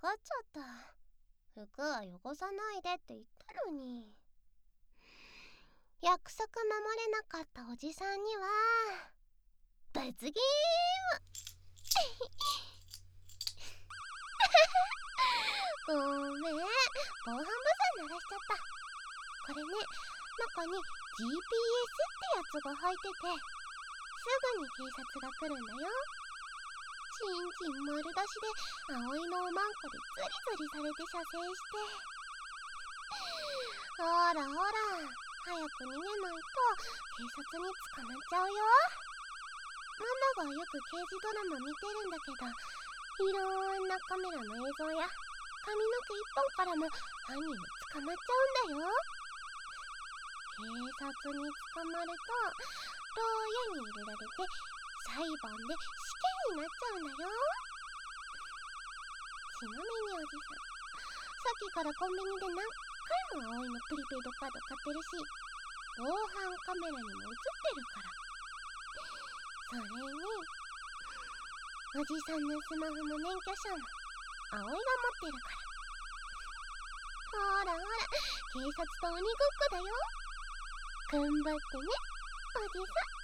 っちゃった。服は汚さないでって言ったのに。約束守れなかったおじさんには罰ゲームごめん、防犯ブザー鳴らしちゃった。これね、中に GPS ってやつが入ってて、すぐに警察が来るんだよ。ちんちん丸出しで葵のおまんこでズリズリされて射精して、ほらほら早く逃げないと警察に捕まっちゃうよ。ママがよく刑事ドラマ見てるんだけど、いろんなカメラの映像や髪の毛一本からも犯人が捕まっちゃうんだよ。警察に捕まると牢屋に入れられて裁判で死刑になっちゃうんだよ。ちなみにおじさん、さっきからコンビニで何回も葵のプリペイドカード買ってるし、防犯カメラにも映ってるから。それにおじさんのスマホも免許証も葵が持ってるから。ほらほら、警察と鬼ごっこだよ。頑張ってね、おじさん。